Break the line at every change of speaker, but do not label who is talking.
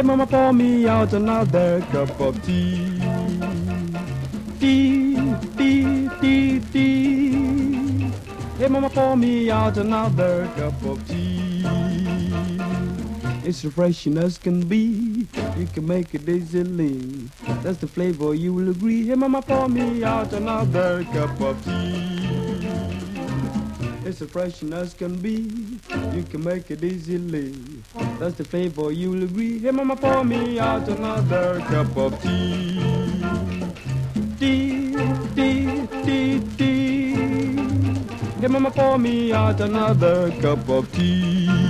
mama, pour me out another cup of tea. Tea, tea, tea, tea. Hey mama, pour me out another cup of tea. It's refreshing as can be. You can make it easily. That's the flavor, you will agree. Hey mama, pour me out another cup of tea. It's refreshing as can be. You can make it easily. That's the flavor, you will agree. Hey mama, pour me out another cup of tea. Tea, tea, tea, tea. Hey mama, pour me out another cup of tea.